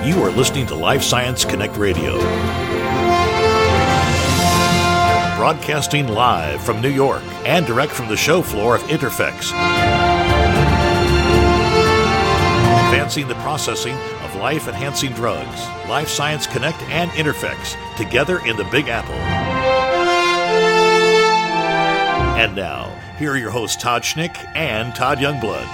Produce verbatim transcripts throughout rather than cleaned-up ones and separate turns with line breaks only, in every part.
You are listening to Life Science Connect Radio. Broadcasting live from New York and direct from the show floor of Interfex. Advancing the processing of life-enhancing drugs. Life Science Connect and Interfex, together in the Big Apple. And now, here are your hosts Todd Schnick and Todd Youngblood.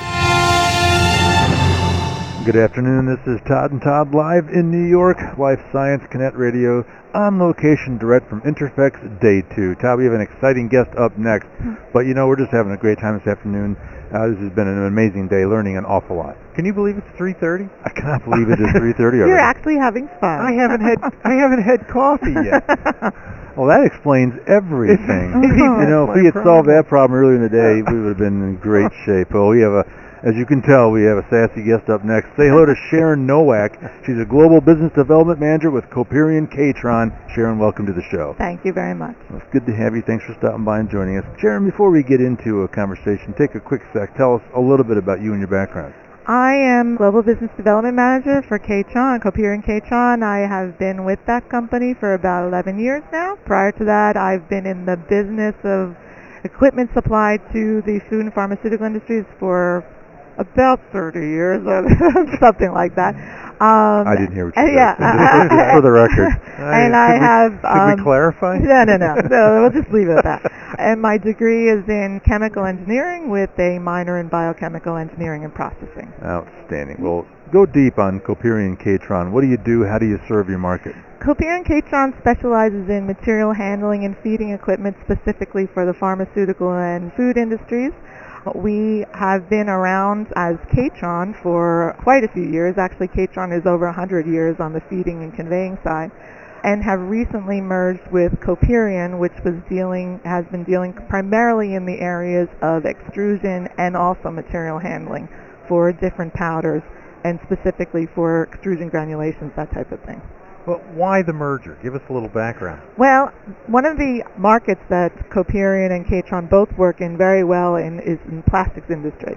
Good afternoon, this is Todd and Todd live in New York, Life Science Connect Radio, on location direct from Interfex Day two. Todd, we have an exciting guest up next, but you know, we're just having a great time this afternoon. Uh, this has been an amazing day, learning an awful lot. Can you believe it's three thirty? I cannot believe it is three thirty already.
You're actually having fun.
I haven't had I haven't had coffee yet. Well, that explains everything. You know, if we had solved that problem earlier in the day, we would have been in great shape. Well, we have a As you can tell, we have a sassy guest up next. Say hello to Sharon Nowak. She's a Global Business Development Manager with Coperion K-Tron. Sharon, welcome to the show.
Thank you very much.
Well, it's good to have you. Thanks for stopping by and joining us. Sharon, before we get into a conversation, take a quick sec. Tell us a little bit about you and your background.
I am Global Business Development Manager for K-Tron, Coperion K-Tron. I have been with that company for about eleven years now. Prior to that, I've been in the business of equipment supplied to the food and pharmaceutical industries for about thirty years, or something like that. Um,
I didn't hear what you said.
Yeah,
just for the record.
And
I,
I
we,
have.
Should
um,
we clarify?
No, no, no. No, we'll just leave it at that. And my degree is in chemical engineering with a minor in biochemical engineering and processing.
Outstanding. Well, go deep on Coperion K-Tron. What do you do? How do you serve your market?
Coperion K-Tron specializes in material handling and feeding equipment specifically for the pharmaceutical and food industries. We have been around as K-Tron for quite a few years. Actually, K-Tron is over one hundred years on the feeding and conveying side, and have recently merged with Coperion, which was dealing has been dealing primarily in the areas of extrusion and also material handling for different powders, and specifically for extrusion granulations, that type of thing.
Well, why the merger? Give us a little background.
Well, one of the markets that Coperion and K-Tron both work in very well in is in plastics industry.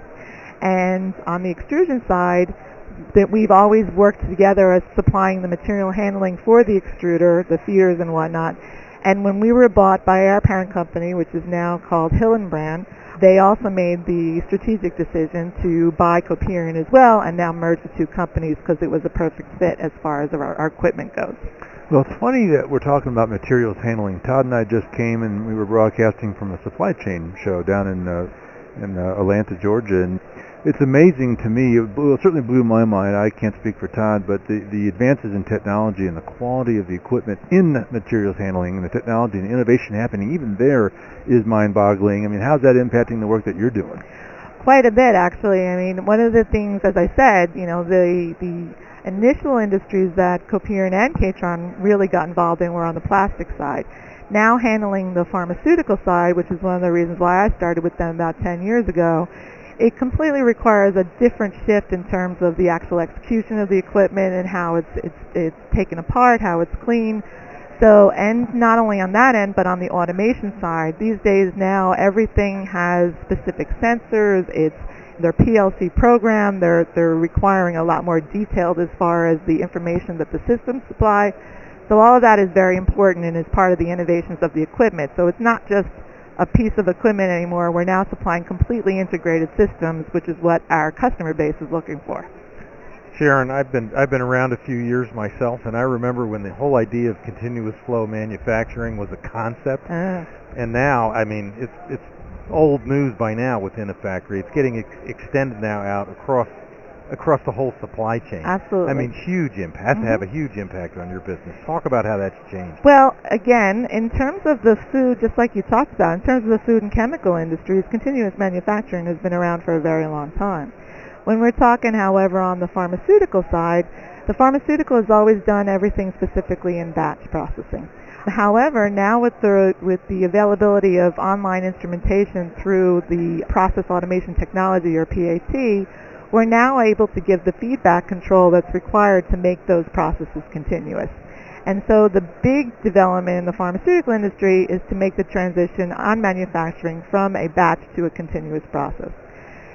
And on the extrusion side, that we've always worked together as supplying the material handling for the extruder, the feeders and whatnot. And when we were bought by our parent company, which is now called Hillenbrand, they also made the strategic decision to buy Coperion as well, and now merge the two companies because it was a perfect fit as far as our, our equipment goes.
Well, it's funny that we're talking about materials handling. Todd and I just came and we were broadcasting from a supply chain show down in uh, in uh, Atlanta, Georgia, and it's amazing to me. It, blew, it certainly blew my mind. I can't speak for Todd, but the, the advances in technology and the quality of the equipment in materials handling and the technology and the innovation happening even there is mind-boggling. I mean, how's that impacting the work that you're doing?
Quite a bit, actually. I mean, one of the things, as I said, you know, the the initial industries that Coperion and K-Tron really got involved in were on the plastic side. Now handling the pharmaceutical side, which is one of the reasons why I started with them about ten years ago, it completely requires a different shift in terms of the actual execution of the equipment and how it's it's it's taken apart, how it's cleaned. So, and not only on that end, but on the automation side, these days now everything has specific sensors. It's their P L C program. They're they're requiring a lot more detailed as far as the information that the systems supply. So all of that is very important and is part of the innovations of the equipment. So it's not just a piece of equipment anymore. We're now supplying completely integrated systems, which is what our customer base is looking for.
Sharon, I've been I've been around a few years myself, and I remember when the whole idea of continuous flow manufacturing was a concept.
Uh,
and now, I mean, it's it's old news by now within a factory. It's getting ex- extended now out across across the whole supply chain.
Absolutely.
I mean, huge impact. Has
mm-hmm.
to have a huge impact on your business. Talk about how that's changed.
Well, again, in terms of the food, just like you talked about, in terms of the food and chemical industries, continuous manufacturing has been around for a very long time. When we're talking, however, on the pharmaceutical side, the pharmaceutical has always done everything specifically in batch processing. However, now with the with the availability of online instrumentation through the process automation technology, or P A T, we're now able to give the feedback control that's required to make those processes continuous. And so the big development in the pharmaceutical industry is to make the transition on manufacturing from a batch to a continuous process.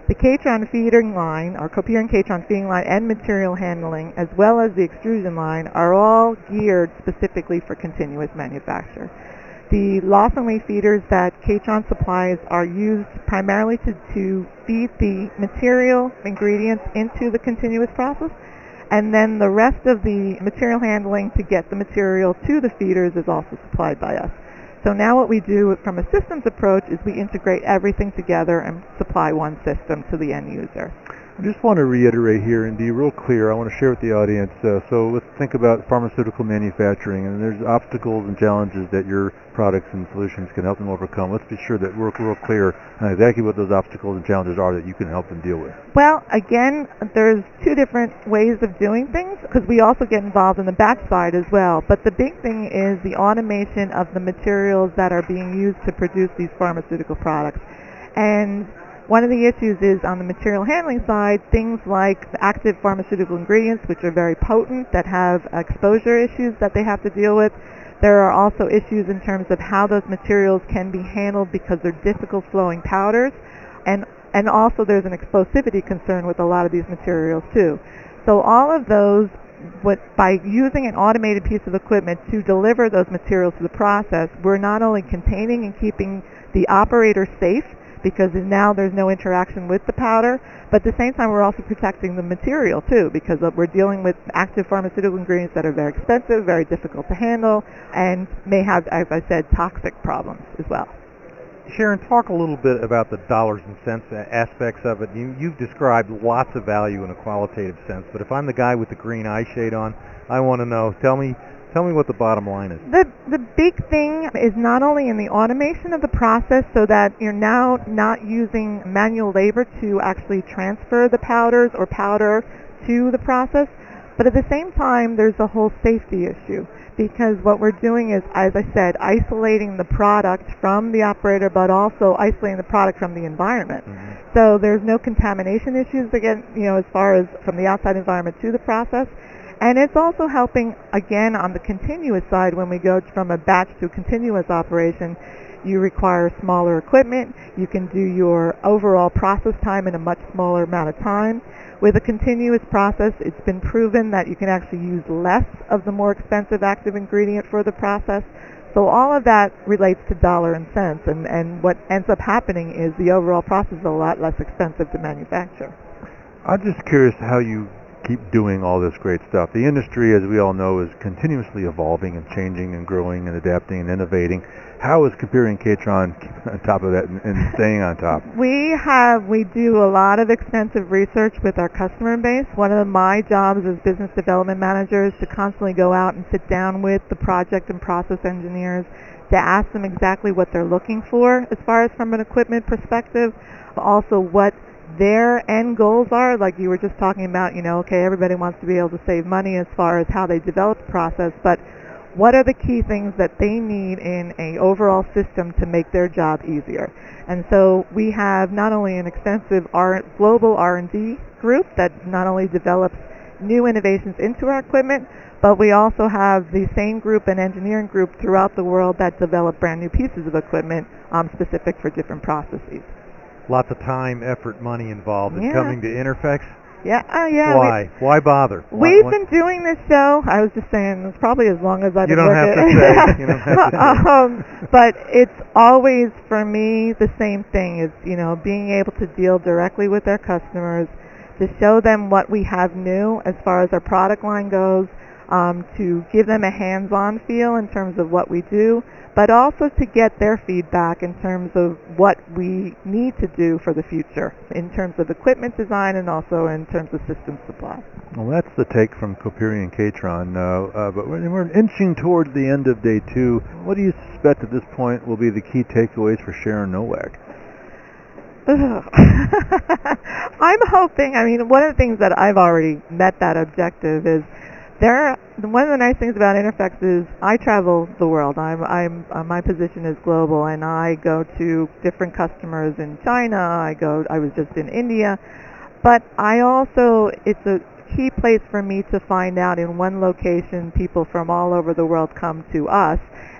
The Catron feeding line, our Coperion Catron feeding line, and material handling, as well as the extrusion line, are all geared specifically for continuous manufacture. The Lawson Lee feeders that Catron supplies are used primarily to, to feed the material ingredients into the continuous process, and then the rest of the material handling to get the material to the feeders is also supplied by us. So now what we do from a systems approach is we integrate everything together and supply one system to the end user.
I just want to reiterate here and be real clear. I want to share with the audience. Uh, so let's think about pharmaceutical manufacturing, and there's obstacles and challenges that your products and solutions can help them overcome. Let's be sure that we're real clear on exactly what those obstacles and challenges are that you can help them deal with.
Well, again, there's two different ways of doing things, because we also get involved in the batch side as well. But the big thing is the automation of the materials that are being used to produce these pharmaceutical products. And one of the issues is on the material handling side, things like the active pharmaceutical ingredients, which are very potent, that have exposure issues that they have to deal with. There are also issues in terms of how those materials can be handled because they're difficult flowing powders. And, and also there's an explosivity concern with a lot of these materials too. So all of those, what, by using an automated piece of equipment to deliver those materials to the process, we're not only containing and keeping the operator safe, because now there's no interaction with the powder, but at the same time we're also protecting the material too, because we're dealing with active pharmaceutical ingredients that are very expensive, very difficult to handle, and may have, as I said, toxic problems as well.
Sharon, talk a little bit about the dollars and cents aspects of it. You, you've described lots of value in a qualitative sense, but if I'm the guy with the green eye shade on, I want to know, tell me Tell me what the bottom line is.
The the big thing is not only in the automation of the process, so that you're now not using manual labor to actually transfer the powders or powder to the process, but at the same time there's a whole safety issue, because what we're doing is, as I said, isolating the product from the operator, but also isolating the product from the environment. Mm-hmm. So there's no contamination issues, again, you know, as far as from the outside environment to the process. And it's also helping, again, on the continuous side. When we go from a batch to a continuous operation, you require smaller equipment. You can do your overall process time in a much smaller amount of time. With a continuous process, it's been proven that you can actually use less of the more expensive active ingredient for the process. So all of that relates to dollar and cents, and, and what ends up happening is the overall process is a lot less expensive to manufacture.
I'm just curious how you keep doing all this great stuff. The industry, as we all know, is continuously evolving and changing and growing and adapting and innovating. How is Coperion Catron keeping on top of that and, and staying on top?
We have, we do a lot of extensive research with our customer base. One of my jobs as business development manager is to constantly go out and sit down with the project and process engineers to ask them exactly what they're looking for as far as from an equipment perspective, also what their end goals are. Like you were just talking about, you know, okay, everybody wants to be able to save money as far as how they develop the process, but what are the key things that they need in an overall system to make their job easier? And so we have not only an extensive R- global R and D group that not only develops new innovations into our equipment, but we also have the same group and engineering group throughout the world that develop brand new pieces of equipment um, specific for different processes.
Lots of time, effort, money involved in
yeah.
coming to Interfex.
Yeah, uh, yeah.
Why?
We,
Why bother?
We've
why,
been doing this show, I was just saying, it's probably as long as I've
you
been
don't
working.
have to say. You don't have to say.
um, but it's always, for me, the same thing is, you know, being able to deal directly with our customers, to show them what we have new as far as our product line goes, um, to give them a hands-on feel in terms of what we do, but also to get their feedback in terms of what we need to do for the future in terms of equipment design and also in terms of system supply.
Well, that's the take from Coperion Catron. Uh, uh, but we're, we're inching towards the end of day two. What do you suspect at this point will be the key takeaways for Sharon Nowak?
I'm hoping, I mean, one of the things that I've already met that objective is there. One of the nice things about Interfex is I travel the world. I'm, I'm, uh, my position is global, and I go to different customers in China. I go. I was just in India, but I also it's a key place for me to find out in one location people from all over the world come to us,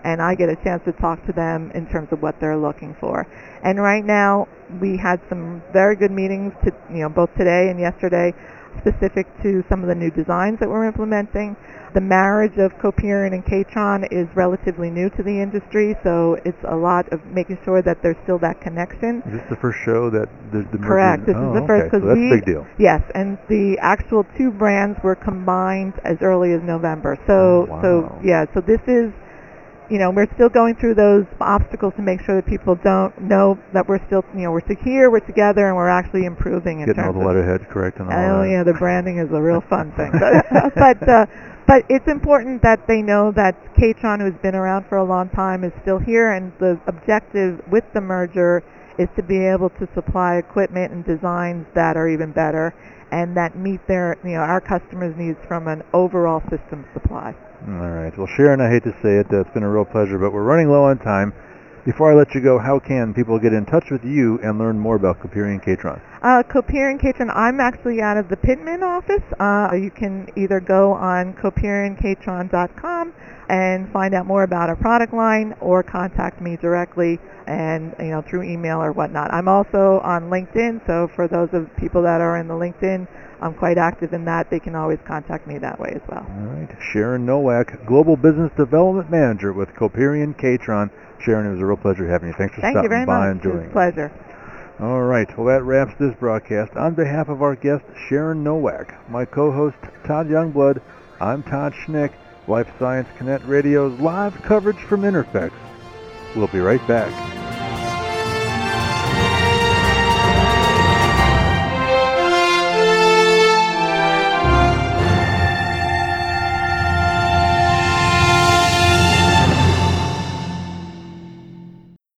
and I get a chance to talk to them in terms of what they're looking for. And right now, we had some very good meetings, to, you know, both today and yesterday, specific to some of the new designs that we're implementing. The marriage of Coperion and K-Tron is relatively new to the industry, so it's a lot of making sure that there's still that connection.
Is this the first show that the, the
Correct.
merger?
This
oh,
is the first,
okay.
because
so that's
we
a big deal.
Yes, and the actual two brands were combined as early as November. So,
Oh, wow.
so yeah, so this is, you know, we're still going through those obstacles to make sure that people don't know that we're still, you know, we're here, we're together, and we're actually improving in
Getting all
terms
the
of.
letterheads correct and all
Oh
that.
yeah, the branding is a real fun thing. But but, uh, but it's important that they know that K-Tron, who's been around for a long time, is still here, and the objective with the merger is to be able to supply equipment and designs that are even better and that meet their, you know, our customers' needs from an overall system supply.
All right. Well, Sharon, I hate to say it, uh, it's been a real pleasure, but we're running low on time. Before I let you go, how can people get in touch with you and learn more about Coperion K-Tron?
Uh, Coperion K-Tron, I'm actually out of the Pittman office. Uh, you can either go on coperion k tron dot com and find out more about our product line, or contact me directly, and you know, through email or whatnot. I'm also on LinkedIn, so for those of people that are in the LinkedIn, I'm quite active in that. They can always contact me that way as well.
All right. Sharon Nowak, Global Business Development Manager with Coperion K-Tron. Sharon, it was a real pleasure having you. Thanks for
Thank you
stopping
very
by
much.
and joining
It was a pleasure.
us. All right. Well, that wraps this broadcast. On behalf of our guest, Sharon Nowak, my co-host, Todd Youngblood, I'm Todd Schnick, Life Science Connect Radio's live coverage from Interfex. We'll be right back.